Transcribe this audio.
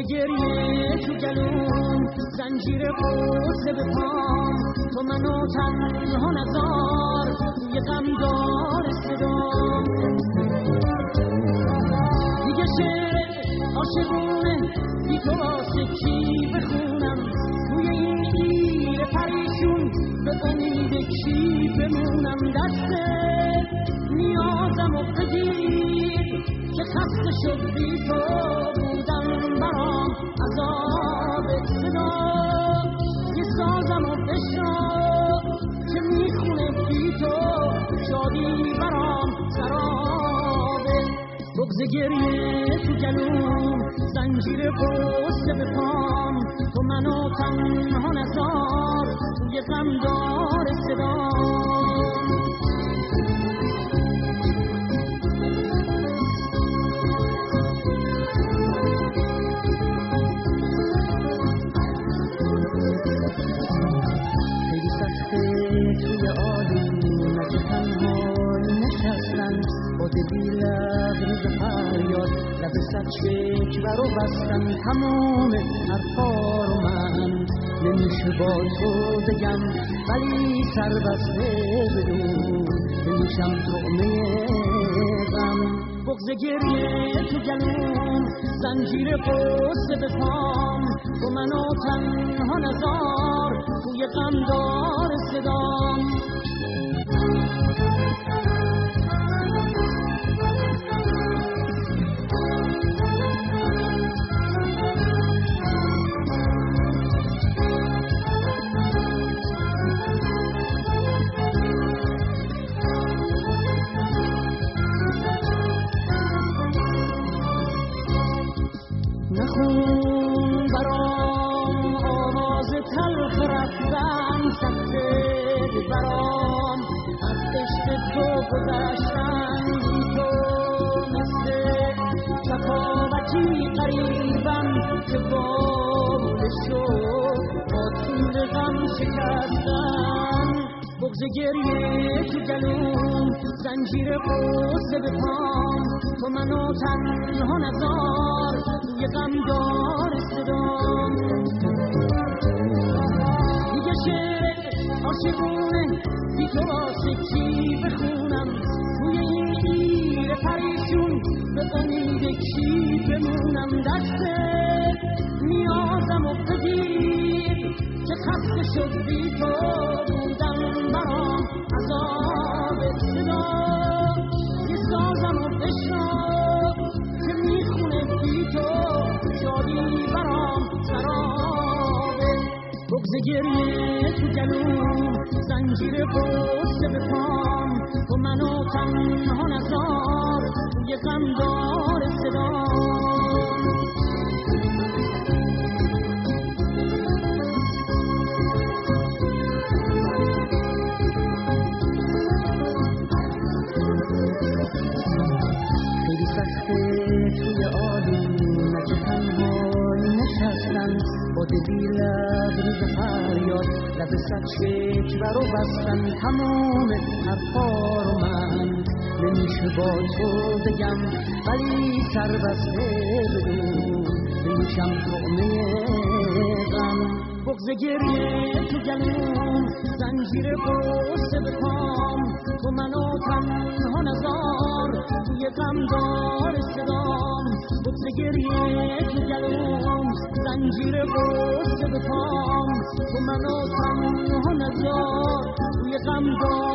گریه تو گلوم، زنجیر قصه به پام، تو منو تنها نذار، توی غم دار صدام. دیگه شعر عاشقونه بی تو واسه کی بخونم، توی این گیر پریشون به امید کی بمونم. دست نیازم و بگیر که خسته شد بی تو بودم، برام عذاب صدا. یه سازم و بشنو که میخونه بی تو، شادی برام سرابه. بغض گریه تو گلوم، زنجیر قصه به پام، تو منو تنها نذار، توی غم دار صدام. خیلی سخته توی آلون نجه تنهایی نشستن، با دلی لبریز فریاد لب سر شکوه رو بستن. تمام حرفا رو من نمیشه با تو بگم، ولی سر بسته بدون نمیشم طعمه غم. بغض گریه تو گلوم، زنجیر قصه به پام، تو منو تنها نذار، توی غم دار صدام. نخون برام آواز تلخ رفتن، سخته برام از عشق تو گذشتن. بی تو مثل شکاوتی قریبم که باله شد با طول غم شکستن. بغض گریه تو گلوم، زنجیر قصه به پام، تو منو تنها نذار، توی غم دار صدام. دیگه شعر عاشقونه بی تو واسه کی بخونم، توی این گیر پریشون به امید کی بمونم. دست نیازم و بگیر که خسته شد بی تو بودم، برام عذاب صدا. یه سازم و بشنو که میخونه بی تو، شادی برام سرابه. بغض گریه تو گلوم، زنجیر قصه به پام، تو منو تنها نذار، توی غم دار صدام. خیلی سخته توی آلون نجه تنهایی نشستن، با دلی لبریز فریاد لب سر شکوه رو بستن. تمام حرفا رو من نمیشه با تو بگم، ولی سر بسته بدون نمیشم طعمه غم. بغض گریه تو گلوم، زنجیر قصه به پام، تو منو تنها نذار، توی غم دار صدام. بغض گریه تو گلوم، زنجیر قصه به پام، تو منو تنها نذار، توی غم دار